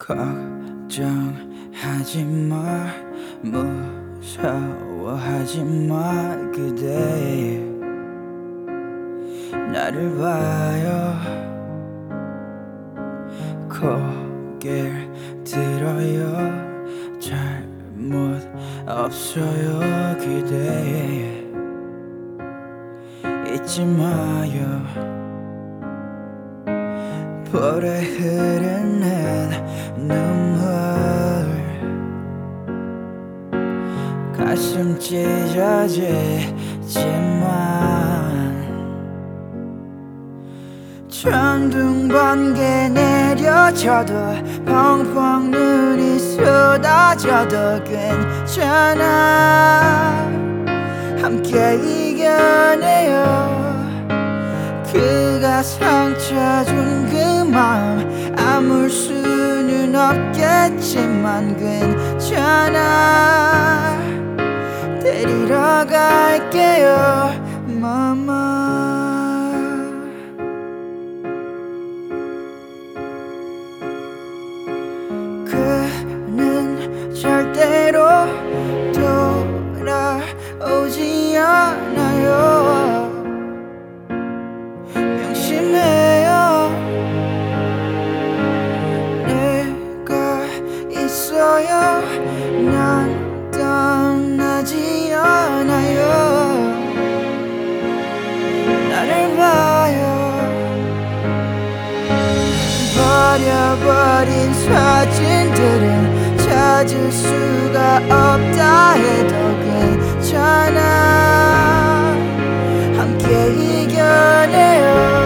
걱정하지 마, 무서워하지 마. 그대 나를 봐요. 고개를 들어요. 잘못 없어요. 그대 잊지 마요. 볼에 흐르는 눈물, 가슴 찢어지지만 천둥 번개 내려져도 펑펑 눈이 쏟아져도 괜찮아. 함께 이겨내요. 그가 상처 준 그 마음 아물 수는 없겠지만 괜찮아. 데리러 갈게요, mama. 그는 절대로 돌아오지 않아요. 명심해요. 내가 있어요. 난 떠나지 않아요. 나를 봐요. 버려버린 사진들은 찾을 수가 없다 해도 괜찮아. 함께 이겨내요.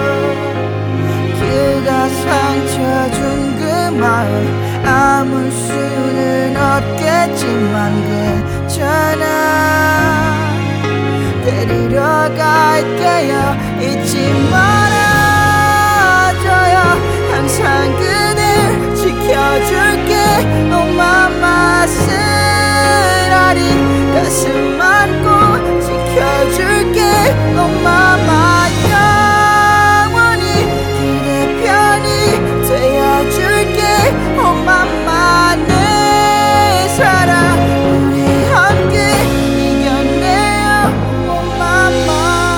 그가 상처 준 그 마음 아물 수는 없겠지만 괜찮아. 데리러 갈게요. 잊지 말아줘요. 항상 그댈 지켜줄게. Oh mama 쓰라린 가슴 안고 지켜줄게. Oh mama 영원히 그대 편이 되어줄게. Oh mama 내 사랑 우리 함께 이겨내요. Oh mama.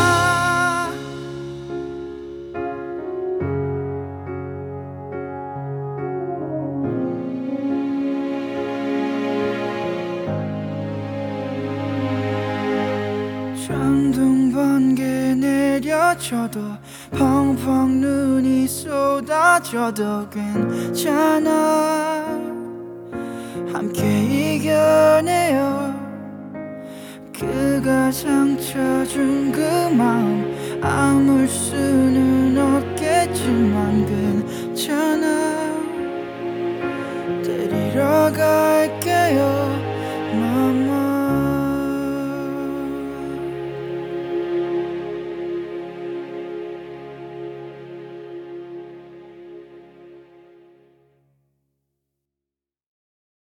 천둥 번개 내려져도 펑펑 눈이 쏟아져도 괜찮아. 함께 이겨내요. 그가 상처 준 그 마음 아물 수는 없겠지만 괜찮아. 데리러 갈게요.